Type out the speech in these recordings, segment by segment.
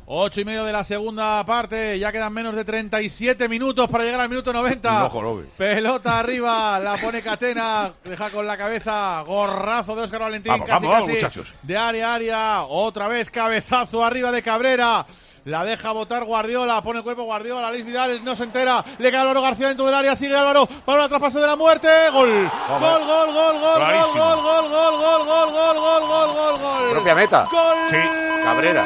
8:30 de la segunda parte, ya quedan menos de 37 minutos para llegar al minuto 90. Pelota arriba, la pone Catena, deja con la cabeza, gorrazo de Óscar Valentín, casi muchachos. De área a área, otra vez cabezazo arriba de Cabrera. La deja botar Guardiola, pone el cuerpo Guardiola, Alex Vidal no se entera, le cae Álvaro García dentro del área, sigue Álvaro, para el traspaso de la muerte, gol. Gol. Propia meta. Gol. Sí, Cabrera.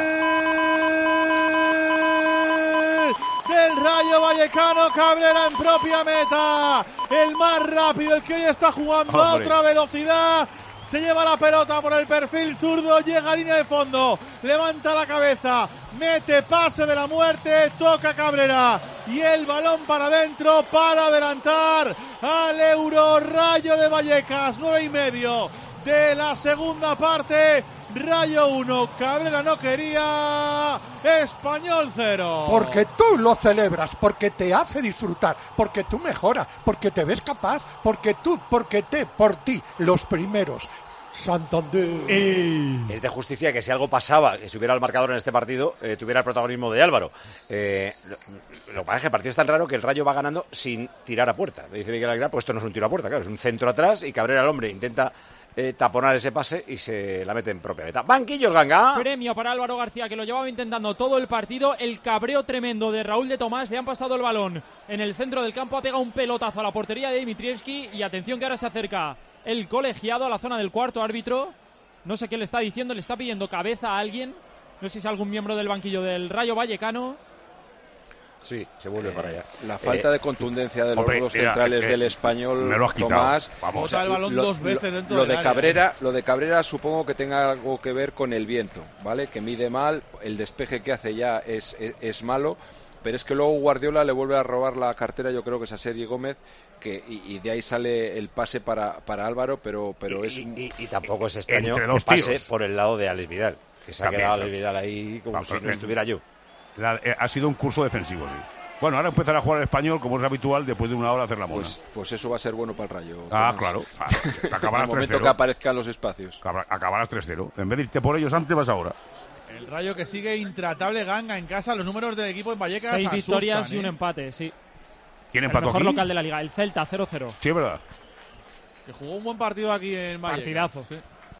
Del Rayo Vallecano, Cabrera en propia meta, el más rápido, el que hoy está jugando a otra velocidad. Se lleva la pelota por el perfil zurdo, llega a línea de fondo, levanta la cabeza, mete pase de la muerte, toca Cabrera y el balón para adentro para adelantar al Euro Rayo de Vallecas. 9:30 de la segunda parte. Rayo 1, Cabrera no quería, Español 0. Porque tú lo celebras, porque te hace disfrutar, porque tú mejoras, porque te ves capaz, por ti, los primeros. Santander. Es de justicia que si algo pasaba, que si hubiera el marcador en este partido, tuviera el protagonismo de Álvaro. Lo que pasa es que el partido es tan raro que el Rayo va ganando sin tirar a puerta. Me dice Miguel Aguilar, pues esto no es un tiro a puerta, claro, es un centro atrás y Cabrera, el hombre, intenta taponar ese pase y se la mete en propia meta. Banquillos, Ganga. Premio para Álvaro García, que lo llevaba intentando todo el partido. El cabreo tremendo de Raúl de Tomás. Le han pasado el balón en el centro del campo. Ha pegado un pelotazo a la portería de Dimitrievski. Y atención que ahora se acerca el colegiado a la zona del cuarto árbitro. No sé qué le está diciendo. Le está pidiendo cabeza a alguien. No sé si es algún miembro del banquillo del Rayo Vallecano. Sí, se vuelve para allá. La falta de contundencia de los dos centrales del Español, me lo has quitado. Tomás. Vamos a el balón dos veces dentro lo del de Cabrera, lo de Cabrera supongo que tenga algo que ver con el viento, ¿vale? Que mide mal, el despeje que hace ya es malo, pero es que luego Guardiola le vuelve a robar la cartera, yo creo que es a Sergi Gómez, y de ahí sale el pase para Álvaro, pero y tampoco es extraño que pase por el lado de Alex Vidal, que se ha quedado Alex Vidal ahí como si no estuviera yo. Ha sido un curso defensivo, sí. Bueno, ahora empezará a jugar el Español, como es habitual, después de una hora hacer la mona. Pues eso va a ser bueno para el Rayo. Claro. Acabarás 3-0. En el momento que aparezcan los espacios. Acabarás 3-0. En vez de irte por ellos antes, vas ahora. El Rayo que sigue intratable, Ganga, en casa. Los números del equipo en Vallecas 6 asustan, victorias y un empate, sí. ¿Quién empató aquí? El mejor local de la Liga, el Celta, 0-0. Sí, es verdad. Que jugó un buen partido aquí en Vallecas. Partidazo. Sí.